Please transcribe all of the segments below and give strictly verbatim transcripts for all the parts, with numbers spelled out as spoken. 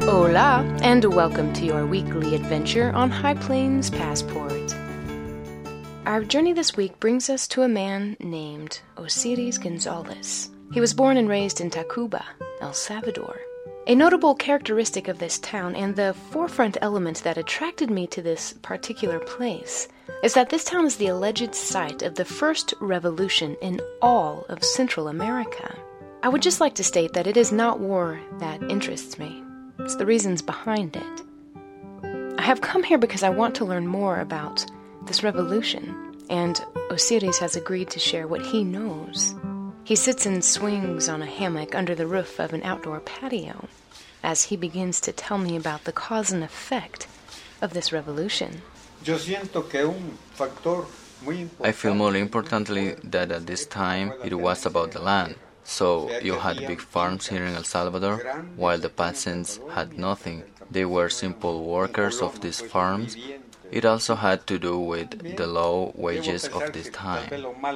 Hola, and welcome to your weekly adventure on High Plains Passport. Our journey this week brings us to a man named Osiris Gonzalez. He was born and raised in Tacuba, El Salvador. A notable characteristic of this town, and the forefront element that attracted me to this particular place, is that this town is the alleged site of the first revolution in all of Central America. I would just like to state that it is not war that interests me. It's the reasons behind it. I have come here because I want to learn more about this revolution, and Osiris has agreed to share what he knows. He sits and swings on a hammock under the roof of an outdoor patio as he begins to tell me about the cause and effect of this revolution. I feel more importantly that at this time it was about the land. So you had big farms here in El Salvador, while the peasants had nothing. They were simple workers of these farms. It also had to do with the low wages of this time.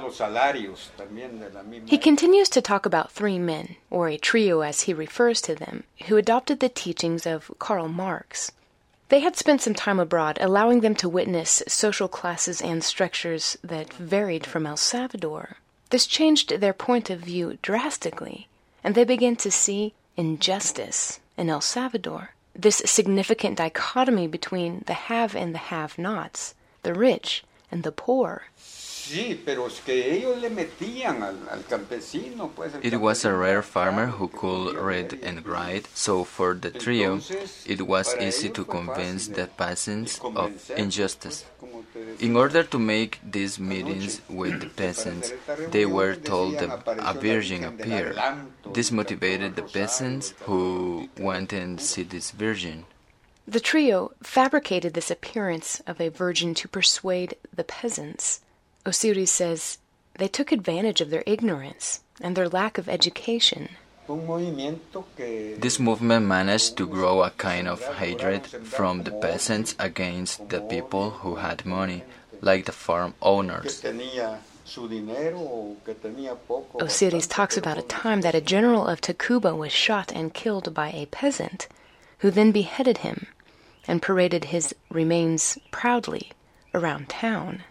He continues to talk about three men, or a trio as he refers to them, who adopted the teachings of Karl Marx. They had spent some time abroad, allowing them to witness social classes and structures that varied from El Salvador. This changed their point of view drastically, and they began to see injustice in El Salvador. This significant dichotomy between the have and the have-nots, the rich and the poor. It was a rare farmer who could read and write, so for the trio, it was easy to convince the peasants of injustice. In order to make these meetings with the peasants, they were told that a virgin appeared. This motivated the peasants, who went and see this virgin. The trio fabricated this appearance of a virgin to persuade the peasants. Osiris says they took advantage of their ignorance and their lack of education. This movement managed to grow a kind of hatred from the peasants against the people who had money, like the farm owners. Osiris talks about a time that a general of Tacuba was shot and killed by a peasant, who then beheaded him and paraded his remains proudly around town.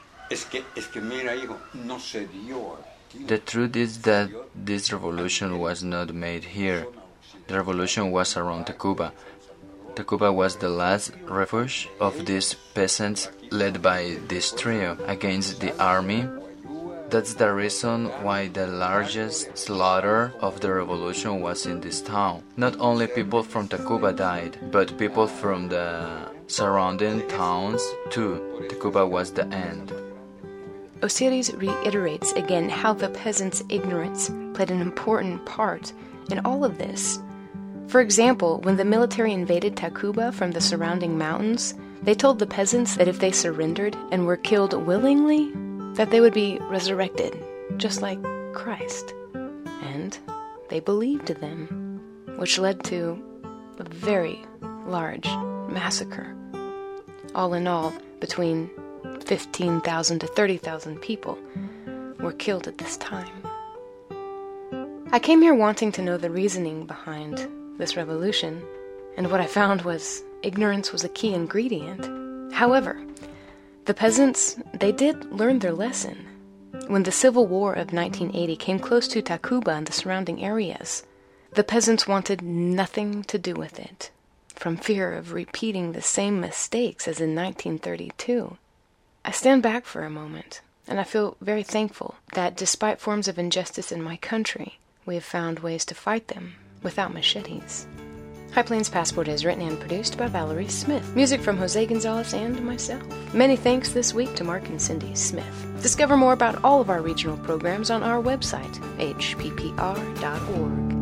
The truth is that this revolution was not made here. The revolution was around Tacuba. Tacuba was the last refuge of these peasants led by this trio against the army. That's the reason why the largest slaughter of the revolution was in this town. Not only people from Tacuba died, but people from the surrounding towns too. Tacuba was the end. Osiris reiterates again how the peasants' ignorance played an important part in all of this. For example, when the military invaded Tacuba from the surrounding mountains, they told the peasants that if they surrendered and were killed willingly, that they would be resurrected, just like Christ. And they believed them, which led to a very large massacre. All in all, between fifteen thousand to thirty thousand people were killed at this time. I came here wanting to know the reasoning behind this revolution, and what I found was ignorance was a key ingredient. However, the peasants, they did learn their lesson. When the Civil War of nineteen eighty came close to Tacuba and the surrounding areas, the peasants wanted nothing to do with it, from fear of repeating the same mistakes as in nineteen thirty-two. I stand back for a moment, and I feel very thankful that despite forms of injustice in my country, we have found ways to fight them without machetes. High Plains Passport is written and produced by Valerie Smith. Music from Jose Gonzalez and myself. Many thanks this week to Mark and Cindy Smith. Discover more about all of our regional programs on our website, h p p r dot org.